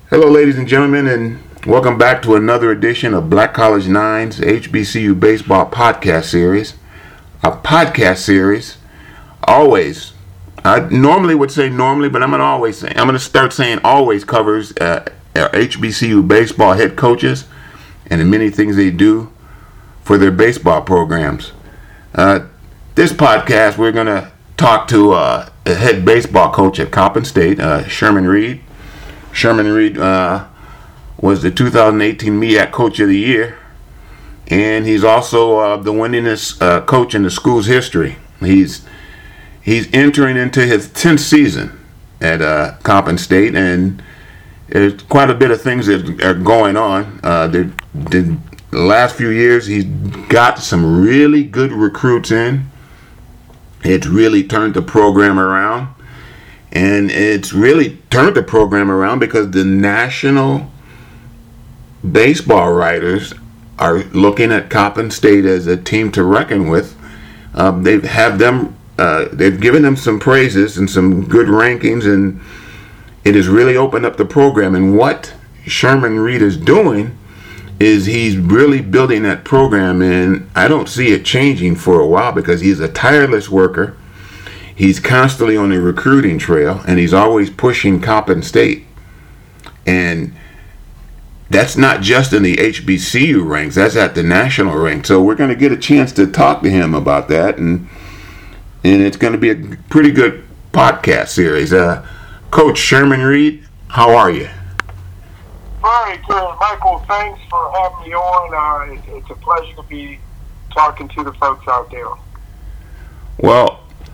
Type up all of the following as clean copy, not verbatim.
Hello, ladies and gentlemen, and welcome back to another edition of Black College Nine's HBCU Baseball Podcast Series. A podcast series, always, I normally would say normally, but I'm going to start saying always covers our HBCU baseball head coaches and the many things they do for their baseball programs. This podcast, we're going to talk to a head baseball coach at Coppin State, Sherman Reed. Sherman Reed was the 2018 MEAC Coach of the Year, and he's also the winningest coach in the school's history. He's entering into his 10th season at Coppin State, and there's quite a bit of things that are going on. The last few years, he's got some really good recruits in. It's really turned the program around. And it's really turned the program around because the national baseball writers are looking at Coppin State as a team to reckon with. They've given them some praises and some good rankings, and it has really opened up the program. And what Sherman Reed is doing is he's really building that program, and I don't see it changing for a while because he's a tireless worker. He's constantly on the recruiting trail, and he's always pushing Coppin State. And that's not just in the HBCU ranks, that's at the national rank. So we're going to get a chance to talk to him about that, and it's going to be a pretty good podcast series. Coach Sherman Reed, how are you? Very good, Michael. Thanks for having me on. It's a pleasure to be talking to the folks out there. Well,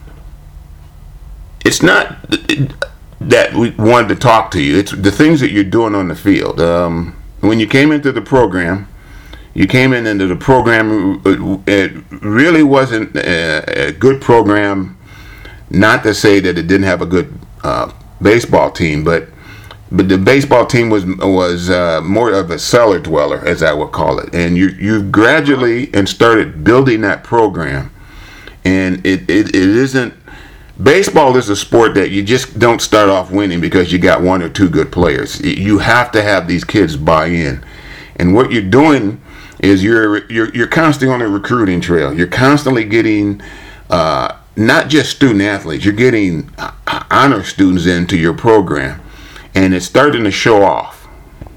it's not that we wanted to talk to you. It's the things that you're doing on the field. When you came into the program, it really wasn't a good program. Not to say that it didn't have a good baseball team, but the baseball team was more of a cellar dweller, as I would call it. And you gradually and started building that program, and it isn't. Baseball is a sport that you just don't start off winning because you got one or two good players. You have to have these kids buy in, and what you're doing is you're constantly on a recruiting trail. You're constantly getting not just student athletes. You're getting honor students into your program, and it's starting to show off.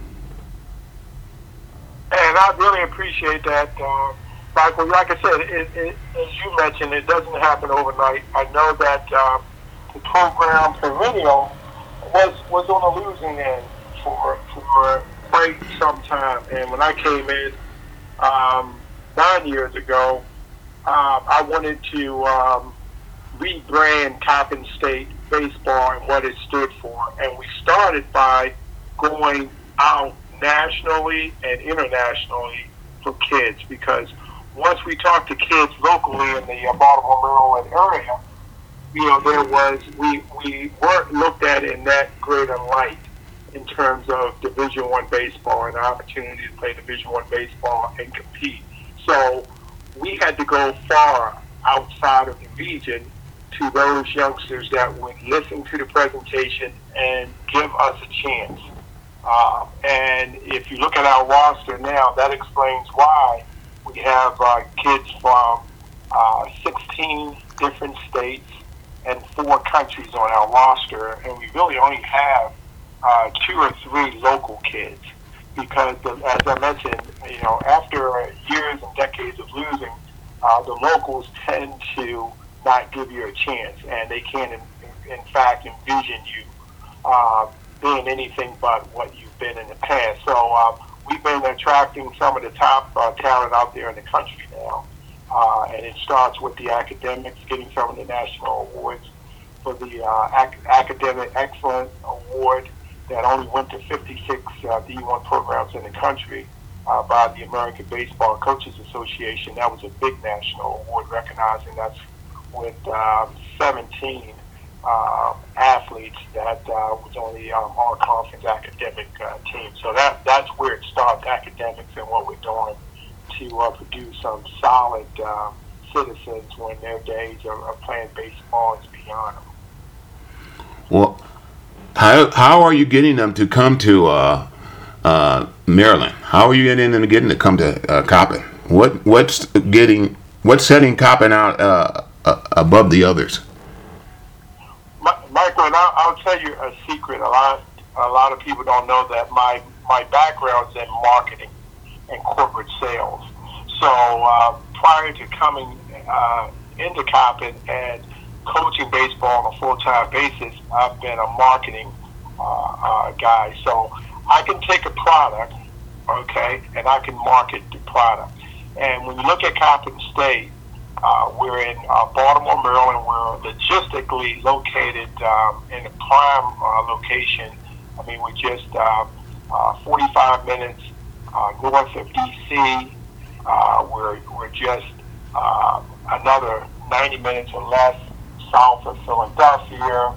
And I really appreciate that. Michael, like I said, as you mentioned, it doesn't happen overnight. I know that the program perennial was on the losing end for quite some time. And when I came in 9 years ago, I wanted to rebrand Coppin State baseball and what it stood for. And we started by going out nationally and internationally for kids, because once we talked to kids locally in the Baltimore, Maryland area, we weren't looked at in that great a light in terms of Division I baseball and the opportunity to play Division I baseball and compete. So we had to go far outside of the region to those youngsters that would listen to the presentation and give us a chance. And if you look at our roster now, that explains why we have kids from 16 different states and 4 countries on our roster, and we really only have 2 or 3 local kids, because as I mentioned, after years and decades of losing, the locals tend to not give you a chance, and they can in fact envision you being anything but what you've been in the past. So we've been attracting some of the top talent out there in the country now, and it starts with the academics, getting some of the national awards for the Academic Excellence Award that only went to 56 D1 programs in the country by the American Baseball Coaches Association. That was a big national award, recognizing that's with 17 athletes that was on the all-conference academic team. So that's where it starts, academics, and what we're doing to produce some solid citizens when their days of playing baseball is beyond them. Well, How are you getting them to come to Maryland? How are you getting them to come to Coppin? What's setting Coppin out above the others? Michael, and I'll tell you a secret. A lot of people don't know that my background's in marketing and corporate sales. So prior to coming into Coppin and coaching baseball on a full-time basis, I've been a marketing guy. So I can take a product, okay, and I can market the product. And when you look at Coppin State, we're in Baltimore, Maryland. We're logistically located in a prime location. I mean, we're just 45 minutes north of D.C. We're just another 90 minutes or less south of Philadelphia,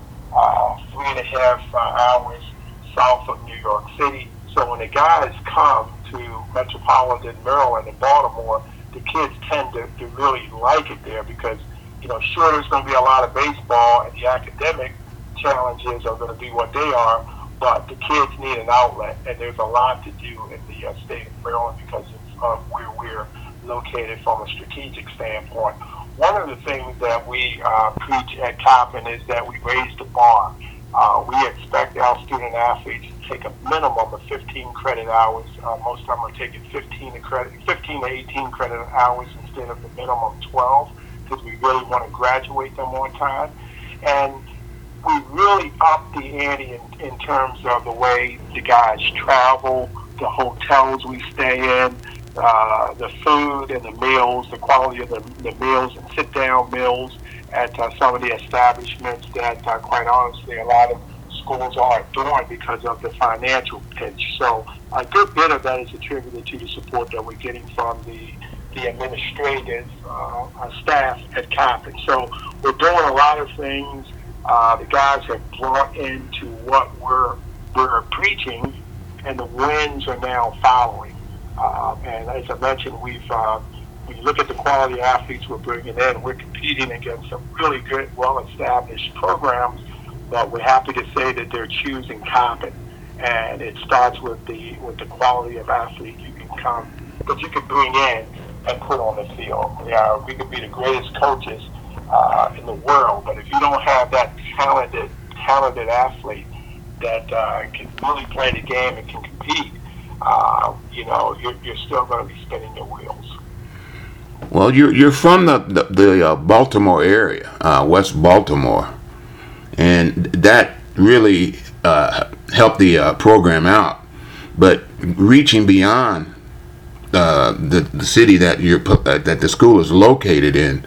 3.5 hours south of New York City. So when the guys come to metropolitan Maryland and Baltimore, the kids tend to really like it there because, sure, there's going to be a lot of baseball and the academic challenges are going to be what they are, but the kids need an outlet, and there's a lot to do in the state of Maryland because of where we're located from a strategic standpoint. One of the things that we preach at Coppin is that we raise the bar. We expect our student athletes to take a minimum of 15 credit hours. Most of them are taking 15 to 18 credit hours instead of the minimum 12 because we really want to graduate them on time. And we really up the ante in terms of the way the guys travel, the hotels we stay in, the food and the meals, the quality of the meals and sit-down meals at some of the establishments that, quite honestly, a lot of schools aren't doing because of the financial pinch. So a good bit of that is attributed to the support that we're getting from the administrative staff at Coppin. So we're doing a lot of things. The guys have brought into what we're preaching, and the wins are now following. And as I mentioned, when you look at the quality athletes we're bringing in, we're competing against some really good, well-established programs, but we're happy to say that they're choosing Coppin. And it starts with the quality of athlete you can bring in and put on the field. Yeah, we could be the greatest coaches in the world, but if you don't have that talented athlete that can really play the game and can compete, you're still going to be spinning your wheels. Well, you're from the Baltimore area, West Baltimore, and that really helped the program out. But reaching beyond the city that that the school is located in,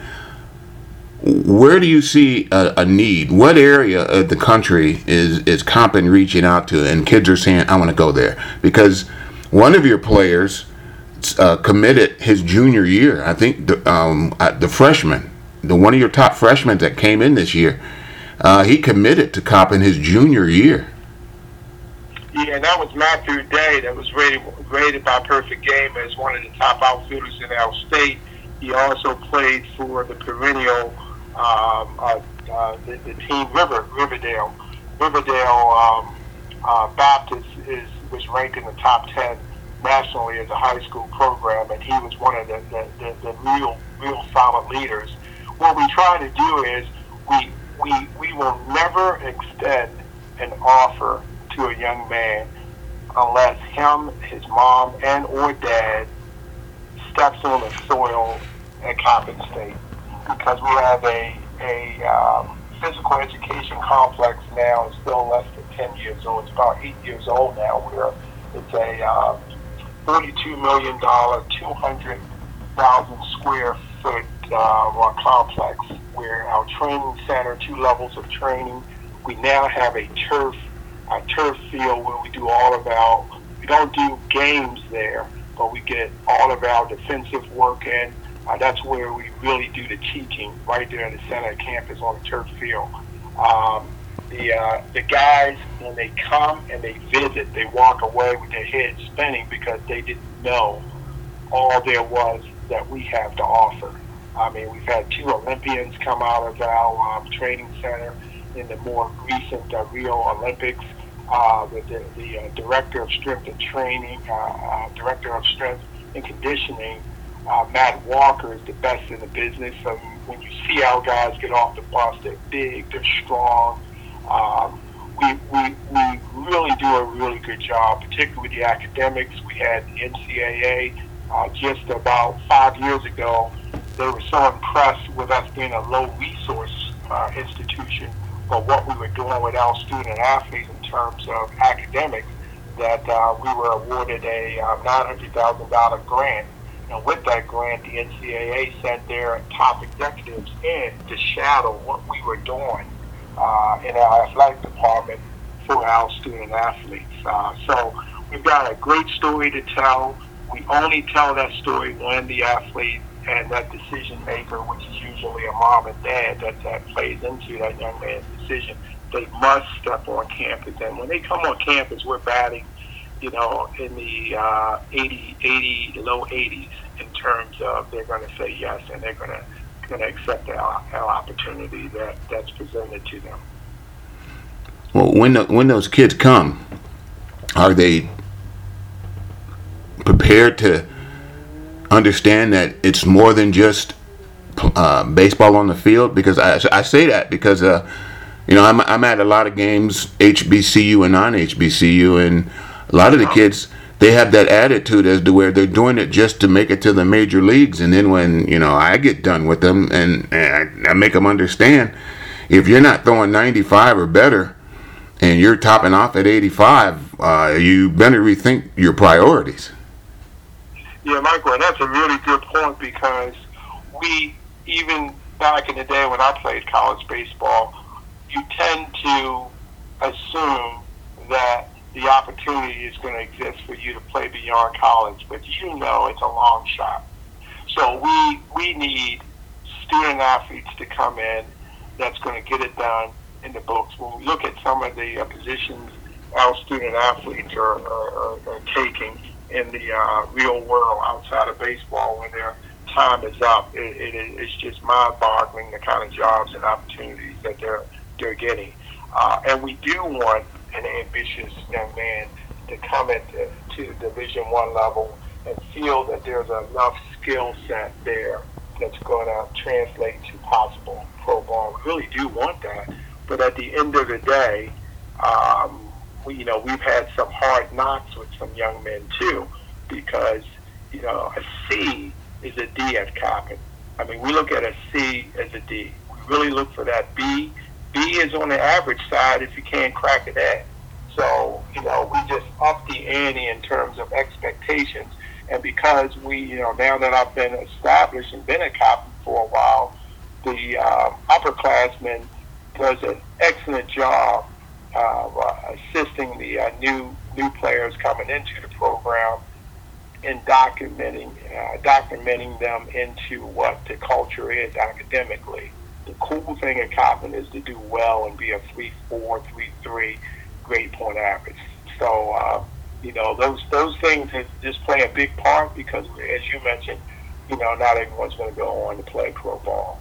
where do you see a need? What area of the country is Coppin reaching out to, and kids are saying, "I want to go there"? Because one of your players committed his junior year. I think the freshman, one of your top freshmen that came in this year, he committed to Coppin his junior year. Yeah, and that was Matthew Day. That was rated by Perfect Game as one of the top outfielders in our state. He also played for the perennial the team Riverdale. Riverdale Baptist was ranked in the top 10 nationally as a high school program, and he was one of the real solid leaders. What we try to do is we will never extend an offer to a young man unless him, his mom, and or dad steps on the soil at Coppin State, because we have a physical education complex now. It's still less than 10 years old. It's about 8 years old now, where it's a $42 million, 200,000 square foot complex, where our training center, 2 levels of training. We now have a turf field where we do we don't do games there, but we get all of our defensive work in. That's where we really do the teaching, right there in the center of campus on the turf field. The guys, when they come and they visit, they walk away with their heads spinning because they didn't know all there was that we have to offer. I mean, we've had 2 Olympians come out of our training center. in the more recent Rio Olympics. With the director of strength and training, director of strength and conditioning, Matt Walker is the best in the business. When you see our guys get off the bus, they're big, they're strong. We really do a really good job, particularly with the academics. We had the NCAA just about 5 years ago. They were so impressed with us being a low resource institution, but what we were doing with our student athletes in terms of academics, that we were awarded a $900,000 grant. And with that grant, the NCAA sent their top executives in to shadow what we were doing in our athletic department for our student athletes. So we've got a great story to tell. We only tell that story when the athlete and that decision maker, which is usually a mom and dad that plays into that young man's decision, they must step on campus. And when they come on campus, we're batting, in the 80, low 80s in terms of they're going to say yes, and they're going to accept our opportunity that's presented to them. Well, when those kids come, are they prepared to understand that it's more than just baseball on the field? Because I say that because I'm at a lot of games, HBCU and non-HBCU, and a lot of the kids, they have that attitude as to where they're doing it just to make it to the major leagues. And then when I get done with them and I make them understand, if you're not throwing 95 or better and you're topping off at 85, you better rethink your priorities. Yeah, Michael, that's a really good point, because even back in the day when I played college baseball, you tend to assume that the opportunity is going to exist for you to play beyond college, but it's a long shot. So we need student athletes to come in that's going to get it done in the books. When we look at some of the positions our student athletes are taking in the real world outside of baseball when their time is up, it's just mind-boggling the kind of jobs and opportunities that they're getting. And we do want an ambitious young man to come into Division I level and feel that there's enough skill set there that's going to translate to possible pro ball. We really do want that. But at the end of the day, we've had some hard knocks with some young men too, because a C is a D at Coppin. I mean, we look at a C as a D. We really look for that B. B is on the average side if you can't crack an A. So we just up the ante in terms of expectations. And because now that I've been established and been at Coppin for a while, the upperclassmen does an excellent job of assisting the new players coming into the program in documenting them into what the culture is academically. The cool thing at Coppin is to do well and be a 3.4, 3.3 grade point average. So those things just play a big part, because as you mentioned, not everyone's going to go on to play pro ball.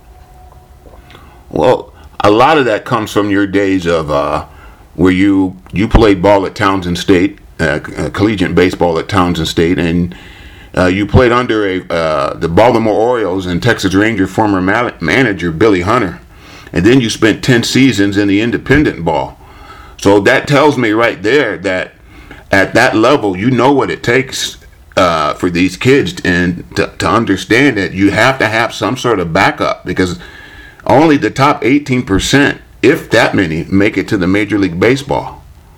Well, a lot of that comes from your days of where you played ball at Townsend State, collegiate baseball at Townsend State, and you played under the Baltimore Orioles and Texas Ranger former manager Billy Hunter, and then you spent 10 seasons in the independent ball. So that tells me right there that at that level, you know what it takes for these kids and to understand that you have to have some sort of backup, because only the top 18%, if that many, make it to the Major League Baseball.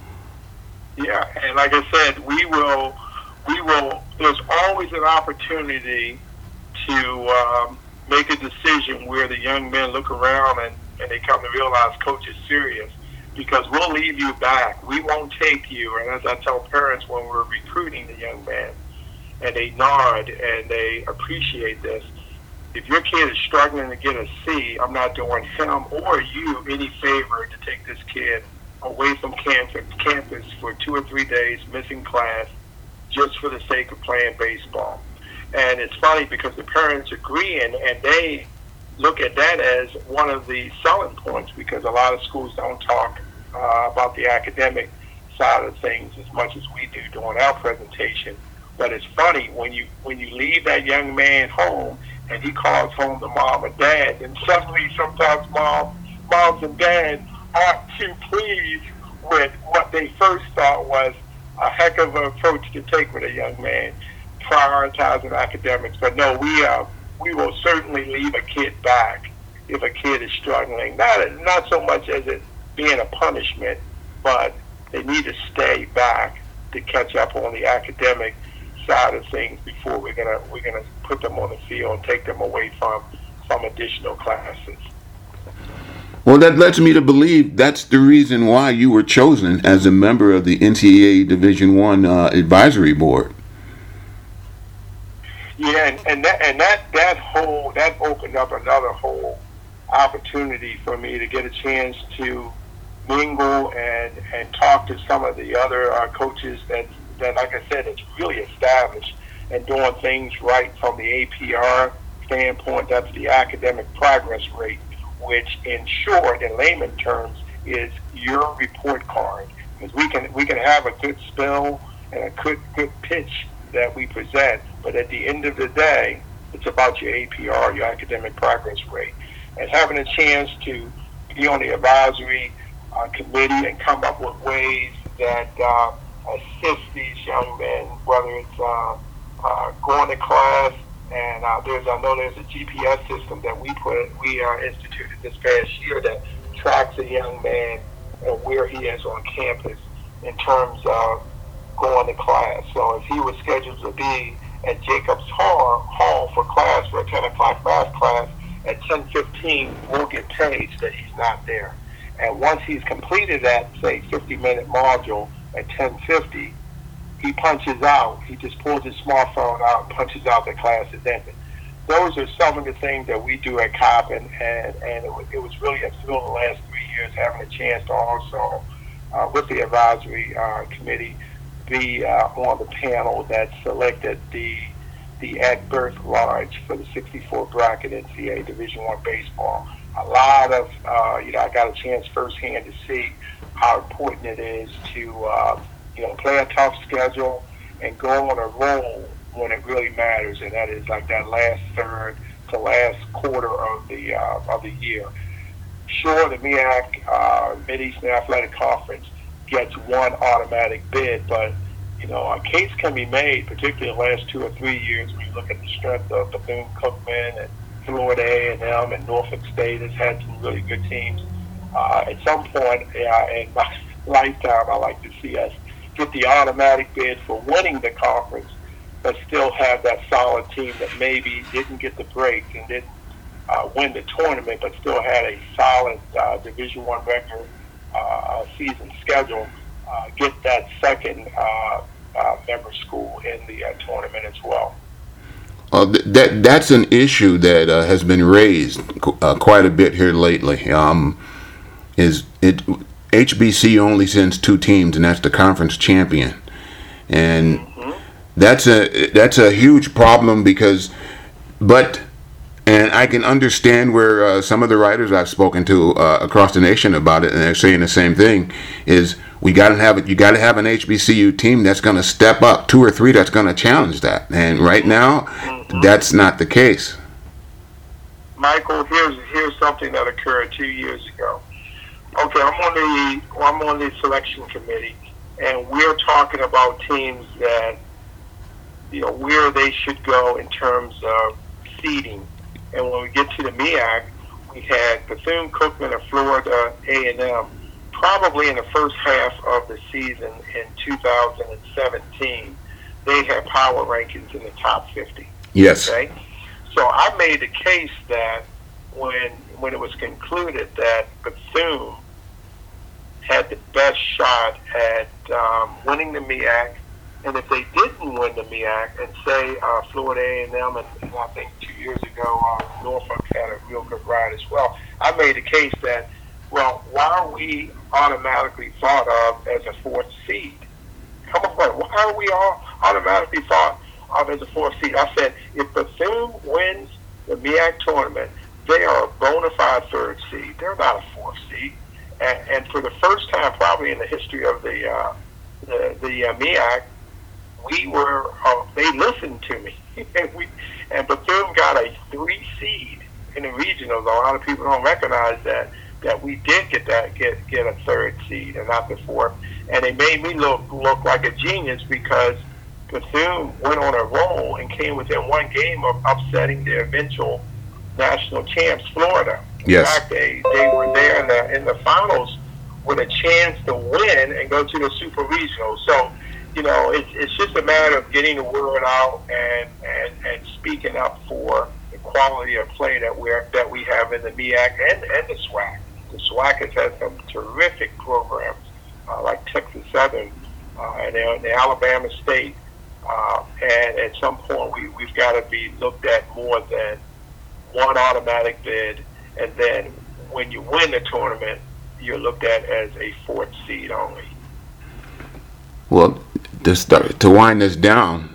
Yeah, and like I said, we will. There's always an opportunity to make a decision where the young men look around and they come to realize coach is serious, because we'll leave you back. We won't take you. And as I tell parents when we're recruiting the young man, and they nod and they appreciate this, if your kid is struggling to get a C, I'm not doing him or you any favor to take this kid away from campus for 2 or 3 days, missing class, just for the sake of playing baseball. And it's funny because the parents agree, and they look at that as one of the selling points, because a lot of schools don't talk about the academic side of things as much as we do during our presentation. But it's funny when you leave that young man home and he calls home to mom or dad, and suddenly sometimes moms and dads aren't too pleased with what they first thought was a heck of an approach to take with a young man, prioritizing academics. But no, we will certainly leave a kid back if a kid is struggling. Not so much as it being a punishment, but they need to stay back to catch up on the academic side of things before we're gonna put them on the field and take them away from additional classes. Well, that lets me to believe that's the reason why you were chosen as a member of the NCAA Division I advisory board. Yeah, and that opened up another whole opportunity for me to get a chance to mingle and talk to some of the other coaches that, like I said, it's really established and doing things right from the APR standpoint. That's the academic progress rate, which in short, in layman terms, is your report card. Because we can have a good spell and a good pitch that we present, but at the end of the day, it's about your APR, your academic progress rate. And having a chance to be on the advisory committee and come up with ways that assist these young men, whether it's going to class, and I know there's a GPS system that we instituted this past year that tracks a young man and where he is on campus in terms of going to class. So if he was scheduled to be at Jacobs Hall for class, for a 10 o'clock math class, at 10:15, we'll get paged that he's not there. And once he's completed that, say, 50-minute module at 10:50, he punches out. He just pulls his smartphone out and punches out that class is ended. Those are some of the things that we do at Coppin, and it was really a thrill the last 3 years having a chance to also, with the advisory committee, be on the panel that selected the at birth large for the 64 bracket NCAA Division I baseball. A lot of, I got a chance firsthand to see how important it is to, play a tough schedule and go on a roll when it really matters, and that is like that last third to last quarter of the year. Sure, the MEAC, Mid-Eastern Athletic Conference, gets one automatic bid, but a case can be made, particularly in the last 2 or 3 years, when you look at the strength of Bethune-Cookman and Florida A&M and Norfolk State has had some really good teams. At some point in my lifetime, I like to see us get the automatic bid for winning the conference, but still have that solid team that maybe didn't get the break and didn't win the tournament, but still had a solid Division I regular season schedule, get that second member school in the tournament as well. That's an issue that has been raised quite a bit here lately. HBC only sends 2 teams, and that's the conference champion, and that's a huge problem and I can understand where some of the writers I've spoken to across the nation about it, and they're saying the same thing, is you got to have an HBCU team that's going to step up, 2 or 3 that's going to challenge that. And right now, that's not the case. Michael, here's something that occurred 2 years ago. Okay, I'm on the selection committee, and we're talking about teams that where they should go in terms of seeding. And when we get to the MEAC, we had Bethune-Cookman and Florida A&M probably in the first half of the season in 2017. They had power rankings in the top 50. Yes. Okay? So I made the case that when it was concluded that Bethune had the best shot at winning the MEAC, and if they didn't win the MEAC, and say Florida A&M and I think 2 years ago Norfolk had a real good ride as well, I made a case that, well, why are we automatically thought of as a 4th seed? Come on, why are we all automatically thought of as a 4th seed? I said, if Bethune wins the MEAC tournament, they are a bona fide third seed. They're not a fourth seed. And for the first time, probably in the history of the MEAC, they listened to me, and Bethune got a 3 seed in the regionals. A lot of people don't recognize that we did get a third seed and not the fourth, and it made me look like a genius because Bethune went on a roll and came within 1 game of upsetting their eventual national champs, Florida. Yes. In fact, they were there in the finals with a chance to win and go to the Super Regional. So, it's just a matter of getting the word out and speaking up for the quality of play that we have in the MEAC and the SWAC. The SWAC has had some terrific programs like Texas Southern and the Alabama State. And at some point, we've got to be looked at more than one automatic bid, and then when you win the tournament, you're looked at as a 4th seed only. Well, to wind this down,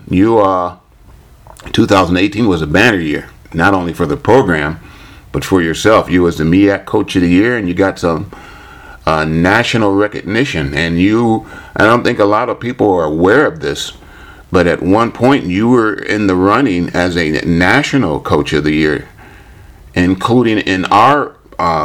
2018 was a banner year, not only for the program, but for yourself. You was the MEAC Coach of the Year, and you got some national recognition. And I don't think a lot of people are aware of this, but at one point you were in the running as a national Coach of the Year, including in our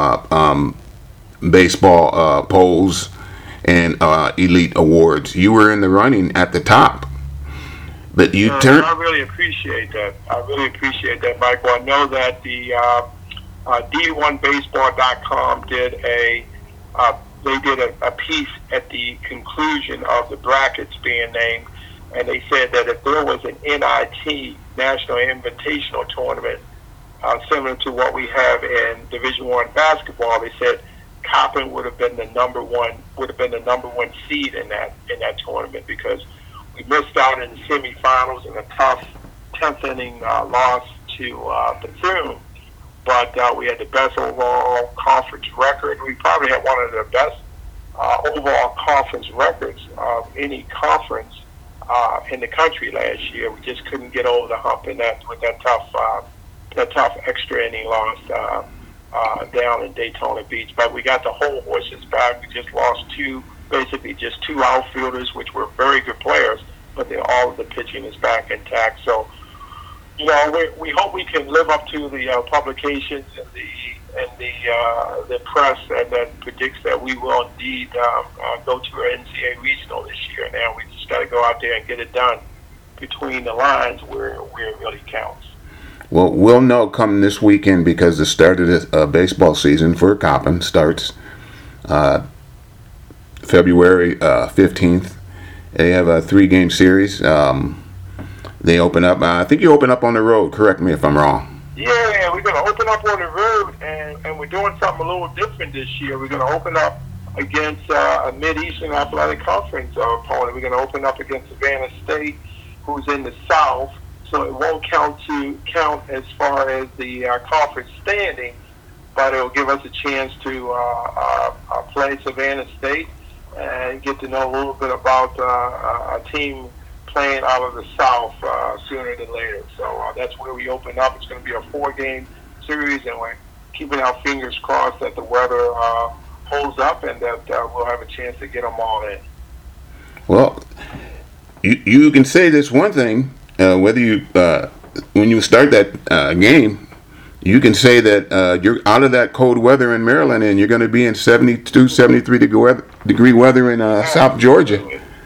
baseball polls and elite awards. You were in the running at the top, but you turned. I really appreciate that. Michael. I know that the D1Baseball.com did a piece at the conclusion of the brackets being named, and they said that if there was an NIT, National Invitational Tournament, similar to what we have in Division I basketball, they said Coppin would have been the number one seed in that tournament because we missed out in the semifinals in a tough 10th inning loss to Bethune, but we had the best overall conference record. We probably had one of the best overall conference records of any conference in the country last year. We just couldn't get over the hump with that tough extra inning loss down in Daytona Beach. But we got the whole horses back. We just lost two outfielders, which were very good players, but all of the pitching is back intact. So, we hope we can live up to the publications and the press that predicts that we will indeed go to our NCAA regional this year. Now we just got to go out there and get it done between the lines where it really counts. Well, we'll know come this weekend because the start of the baseball season for Coppin starts February 15th. They have a 3-game series. They open up. I think you open up on the road. Correct me if I'm wrong. Yeah, we're going to open up on the road, and we're doing something a little different this year. We're going to open up against a Mid-Eastern Athletic Conference opponent. We're going to open up against Savannah State, who's in the South. So it won't count as far as the conference standing, but it'll give us a chance to play Savannah State and get to know a little bit about a team playing out of the South sooner than later. So that's where we open up. It's going to be a 4-game series, and we're keeping our fingers crossed that the weather holds up and that we'll have a chance to get them all in. Well, you can say this one thing. Whether you when you start that game, you can say that you're out of that cold weather in Maryland and you're going to be in 72, 73 degree weather in South Georgia.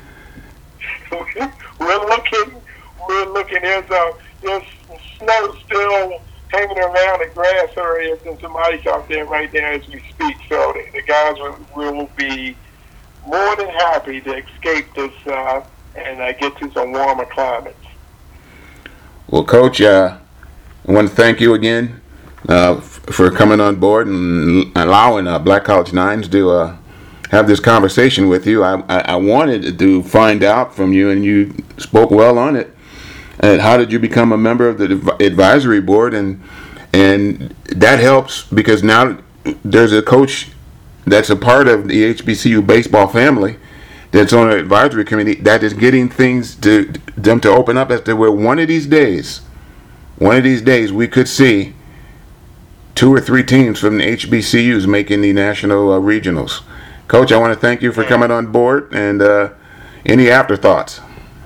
We're looking. There's snow still hanging around the grass areas and somebody's out there right now as we speak. So the guys will be more than happy to escape this and get to some warmer climates. Well, Coach, I want to thank you again for coming on board and allowing Black College Nines to have this conversation with you. I wanted to find out from you, and you spoke well on it. How did you become a member of the advisory board? And that helps because now there's a coach that's a part of the HBCU baseball family that's on an advisory committee that is getting things to them to open up as to where one of these days we could see 2 or 3 teams from the HBCUs making the national regionals. Coach, I want to thank you for coming on board, and any afterthoughts?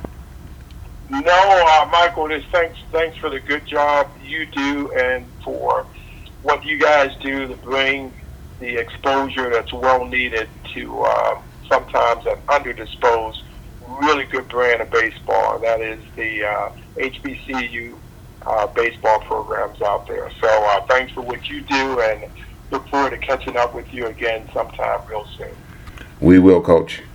No, Michael, just thanks for the good job you do and for what you guys do to bring the exposure that's well needed to sometimes an underdisposed, really good brand of baseball, and that is the HBCU baseball programs out there. So thanks for what you do, and look forward to catching up with you again sometime real soon. We will, Coach.